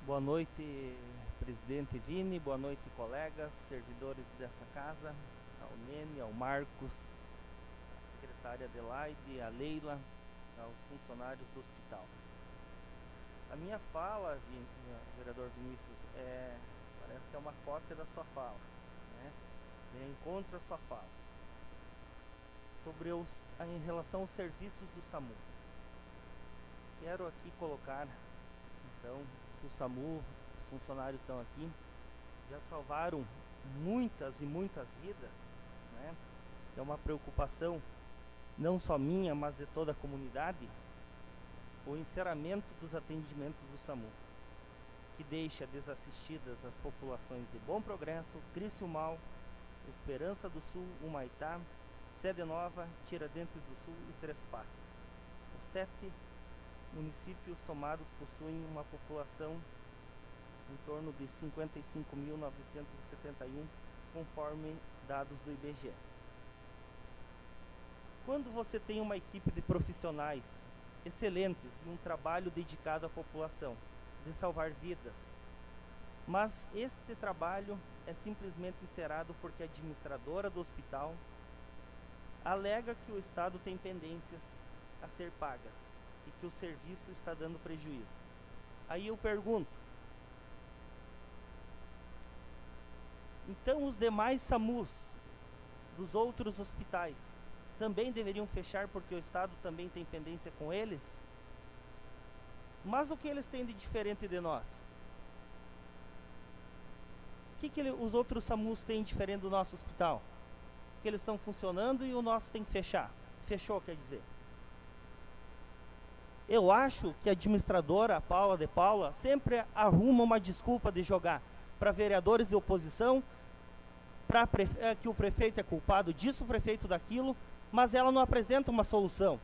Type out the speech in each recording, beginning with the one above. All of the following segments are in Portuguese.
Boa noite, presidente Vini, boa noite, colegas, servidores dessa casa, ao Nene, ao Marcos, à secretária Adelaide, a Leila, aos funcionários do hospital. A minha fala, vereador Vinícius, parece que é uma cópia da sua fala, né? Encontra a sua fala. Sobre em relação aos serviços do SAMU. Quero aqui colocar, então, que o SAMU, os funcionários estão aqui, já salvaram muitas e muitas vidas, né? É uma preocupação não só minha, mas de toda a comunidade, o encerramento dos atendimentos do SAMU, que deixa desassistidas as populações de Bom Progresso, Criciúmal, Esperança do Sul, Humaitá, Sede Nova, Tiradentes do Sul e Três Passos. Os 7 municípios somados possuem uma população em torno de 55.971, conforme dados do IBGE. Quando você tem uma equipe de profissionais excelentes e um trabalho dedicado à população, de salvar vidas, mas este trabalho é simplesmente encerrado porque a administradora do hospital alega que o Estado tem pendências a ser pagas e que o serviço está dando prejuízo. Aí eu pergunto, então os demais SAMUs dos outros hospitais também deveriam fechar porque o Estado também tem pendência com eles? Mas o que eles têm de diferente de nós? O que os outros SAMUs têm diferente do nosso hospital? Que eles estão funcionando e o nosso tem que fechar. Fechou, quer dizer. Eu acho que a administradora, a Paula de Paula, sempre arruma uma desculpa de jogar para vereadores de oposição, que o prefeito é culpado disso, o prefeito daquilo, mas ela não apresenta uma solução.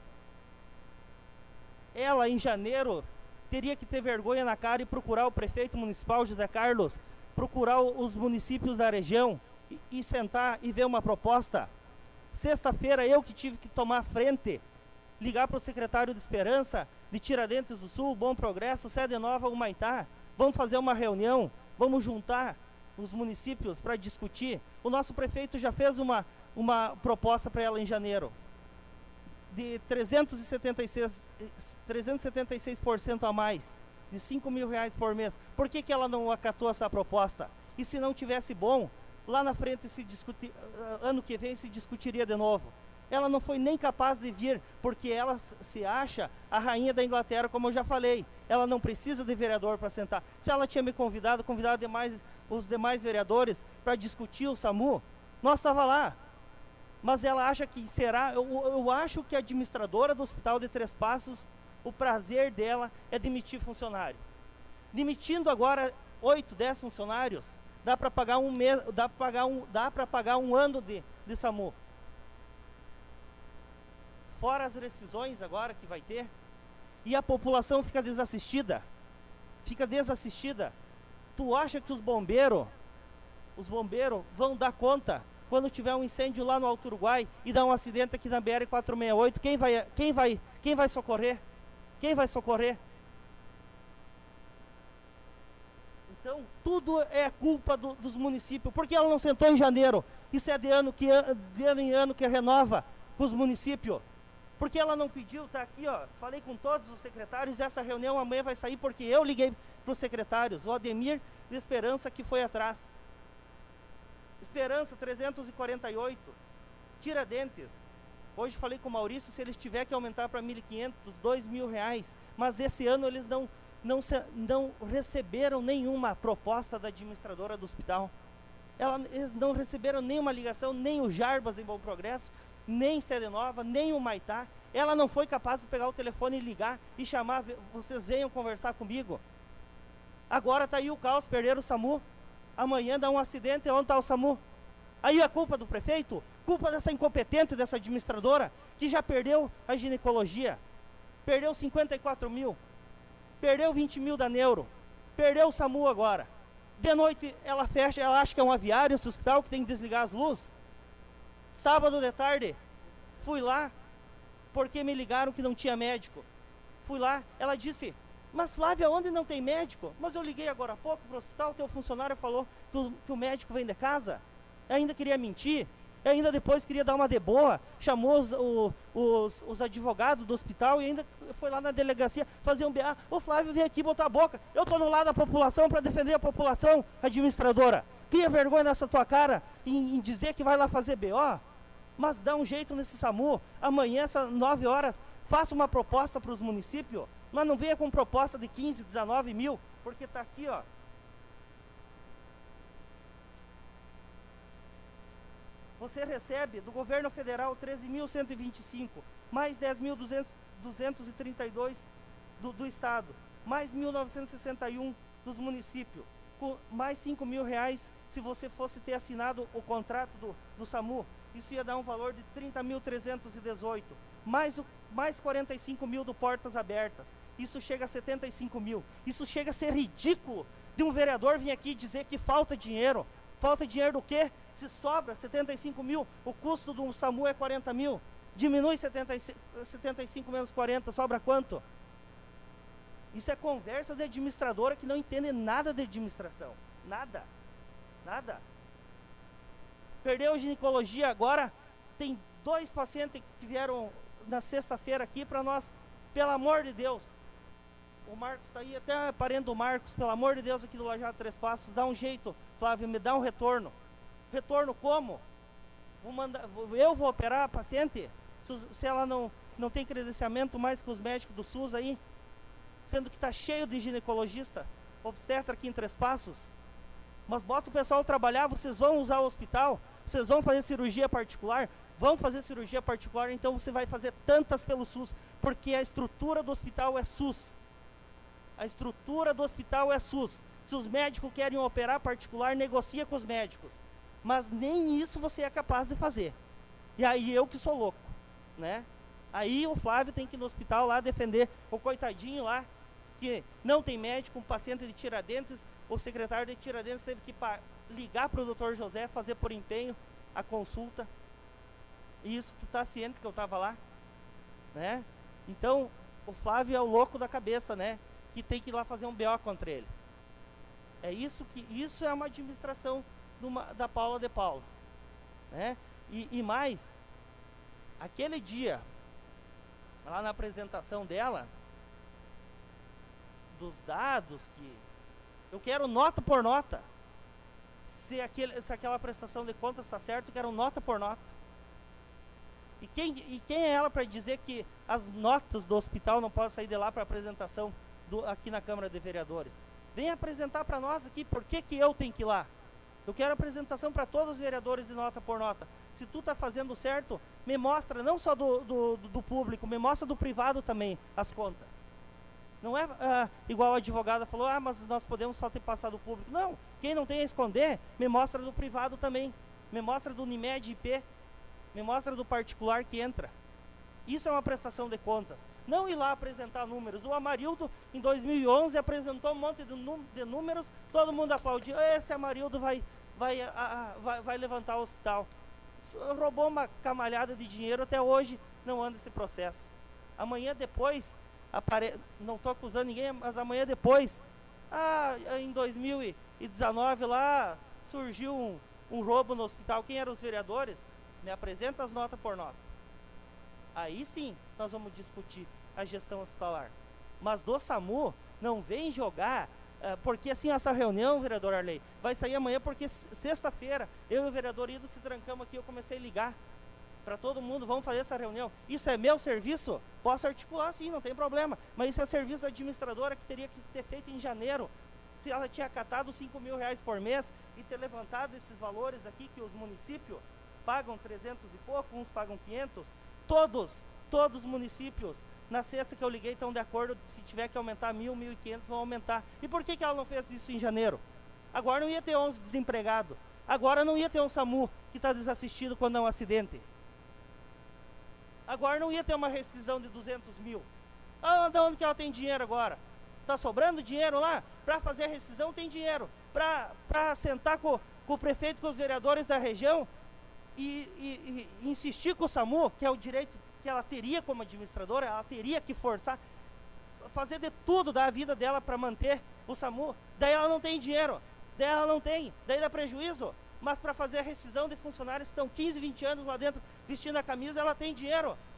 Ela, em janeiro, teria que ter vergonha na cara e procurar o prefeito municipal, José Carlos, procurar os municípios da região e sentar e ver uma proposta. Sexta-feira eu que tive que tomar frente, ligar para o secretário de Esperança, de Tiradentes do Sul, Bom Progresso, Sede Nova, Humaitá. Vamos fazer uma reunião, vamos juntar os municípios para discutir. O nosso prefeito já fez uma proposta para ela em janeiro, de 376% a mais, de R$5.000 por mês. Por que ela não acatou essa proposta? E se não tivesse bom, lá na frente, ano que vem, se discutiria de novo. Ela não foi nem capaz de vir, porque ela se acha a rainha da Inglaterra, como eu já falei. Ela não precisa de vereador para sentar. Se ela tinha me convidado os demais vereadores para discutir o SAMU, nós estava lá. Mas ela acha que será... Eu acho que a administradora do Hospital de Três Passos, o prazer dela é demitir funcionário. Demitindo agora 8, 10 funcionários, dá para pagar um mês, dá para pagar um ano de SAMU. Fora as rescisões agora que vai ter, e a população fica desassistida. Tu acha que os bombeiros vão dar conta quando tiver um incêndio lá no Alto Uruguai e dar um acidente aqui na BR-468? Quem vai socorrer? Quem vai socorrer? Então, tudo é culpa dos municípios. Por que ela não sentou em janeiro? Isso é de ano em ano que renova com os municípios. Por que ela não pediu? Tá aqui, ó. Falei com todos os secretários. Essa reunião amanhã vai sair porque eu liguei para os secretários. O Ademir de Esperança que foi atrás. Esperança 348. Tiradentes. Hoje falei com o Maurício, se eles tiver que aumentar para 1.500, R$2.000. Mas esse ano eles não receberam nenhuma proposta da administradora do hospital. Eles não receberam nenhuma ligação, nem o Jarbas em Bom Progresso, nem Sede Nova, nem o Humaitá. Ela não foi capaz de pegar o telefone e ligar e chamar, vocês venham conversar comigo. Agora está aí o caos, perderam o SAMU. Amanhã dá um acidente, onde está o SAMU? Aí a culpa do prefeito? Culpa dessa incompetente, dessa administradora, que já perdeu a ginecologia, perdeu 54 mil, perdeu 20 mil da Neuro, perdeu o SAMU agora. De noite ela fecha, ela acha que é um aviário, esse hospital que tem que desligar as luzes. Sábado de tarde, fui lá, porque me ligaram que não tinha médico. Fui lá, ela disse, Mas Flávia, onde não tem médico? Mas eu liguei agora há pouco para o hospital, teu funcionário falou que o médico vem de casa. Eu ainda queria mentir, eu ainda depois queria dar uma de boa, chamou os advogados do hospital e ainda foi lá na delegacia fazer um BA. O Flávio veio aqui botar a boca. Eu estou no lado da população para defender a população, administradora. Cria vergonha nessa tua cara em dizer que vai lá fazer BO? Mas dá um jeito nesse SAMU. Amanhã, às 9 horas, faça uma proposta para os municípios. Mas não venha com proposta de 15, 19 mil, porque está aqui, ó. Você recebe do governo federal 13.125, mais 10.232 do estado, mais 1.961 dos municípios, com mais 5 mil reais se você fosse ter assinado o contrato do SAMU. Isso ia dar um valor de 30.318, mais 45 mil do Portas Abertas. Isso chega a 75 mil. Isso chega a ser ridículo de um vereador vir aqui dizer que falta dinheiro. Falta dinheiro do quê? Se sobra 75 mil, o custo do SAMU é 40 mil. Diminui 75 menos 40, sobra quanto? Isso é conversa de administradora que não entende nada de administração. Nada. Nada. Perdeu a ginecologia agora. Tem 2 pacientes que vieram na sexta-feira aqui para nós. Pelo amor de Deus. O Marcos está aí, até parente do Marcos, pelo amor de Deus, aqui do Lajeado Três Passos, dá um jeito, Flávio, me dá um retorno. Retorno como? Eu vou operar a paciente? Se ela não tem credenciamento mais que os médicos do SUS aí, sendo que está cheio de ginecologista, obstetra aqui em Três Passos. Mas bota o pessoal trabalhar, vocês vão usar o hospital, vocês vão fazer cirurgia particular, vão fazer cirurgia particular, então você vai fazer tantas pelo SUS, porque a estrutura do hospital é SUS. A estrutura do hospital é SUS. Se os médicos querem operar particular, negocia com os médicos. Mas nem isso você é capaz de fazer. E aí eu que sou louco, né? Aí o Flávio tem que ir no hospital lá defender o coitadinho lá, que não tem médico, um paciente de Tiradentes, o secretário de Tiradentes teve que ligar para o Dr. José, fazer por empenho a consulta. E isso tu tá ciente que eu estava lá, né? Então, o Flávio é o louco da cabeça, né? Que tem que ir lá fazer um BO contra ele. Isso é uma administração da Paula de Paula, né? E mais, aquele dia, lá na apresentação dela, dos dados que eu quero nota por nota. Se aquela prestação de contas está certo, eu quero nota por nota. E quem é ela para dizer que as notas do hospital não podem sair de lá para apresentação aqui na Câmara de Vereadores? Vem apresentar para nós aqui, por que eu tenho que ir lá? Eu quero apresentação para todos os vereadores de nota por nota. Se tu está fazendo certo, me mostra, não só do público, me mostra do privado também, as contas. Não é igual a advogada falou, mas nós podemos só ter passado o público. Não, quem não tem a esconder, me mostra do privado também. Me mostra do Unimed IP, me mostra do particular que entra. Isso é uma prestação de contas. Não ir lá apresentar números. O Amarildo, em 2011, apresentou um monte de números, todo mundo aplaudiu. Esse Amarildo vai levantar o hospital. Roubou uma camalhada de dinheiro, até hoje não anda esse processo. Amanhã depois, não estou acusando ninguém, mas amanhã depois, em 2019 lá, surgiu um roubo no hospital. Quem eram os vereadores? Me apresenta as notas por nota. Aí sim, nós vamos discutir a gestão hospitalar. Mas do SAMU, não vem jogar, porque assim, essa reunião, vereador Arley, vai sair amanhã, porque sexta-feira, eu e o vereador Ido se trancamos aqui, eu comecei a ligar para todo mundo, vamos fazer essa reunião. Isso é meu serviço? Posso articular sim, não tem problema, mas isso é serviço da administradora que teria que ter feito em janeiro, se ela tinha acatado 5 mil reais por mês e ter levantado esses valores aqui que os municípios pagam 300 e pouco, uns pagam 500, todos os municípios, na sexta que eu liguei, estão de acordo, se tiver que aumentar 1.000, 1.500, vão aumentar. E por que ela não fez isso em janeiro? Agora não ia ter 11 desempregados, agora não ia ter um SAMU que está desassistido quando é um acidente. Agora não ia ter uma rescisão de 200 mil. De onde que ela tem dinheiro agora? Está sobrando dinheiro lá? Para fazer a rescisão tem dinheiro. Para sentar com o prefeito, com os vereadores da região e insistir com o SAMU, que é o direito que ela teria como administradora, ela teria que fazer de tudo da vida dela para manter o SAMU, daí ela não tem dinheiro, daí dá prejuízo. Mas para fazer a rescisão de funcionários que estão 15, 20 anos lá dentro vestindo a camisa, ela tem dinheiro.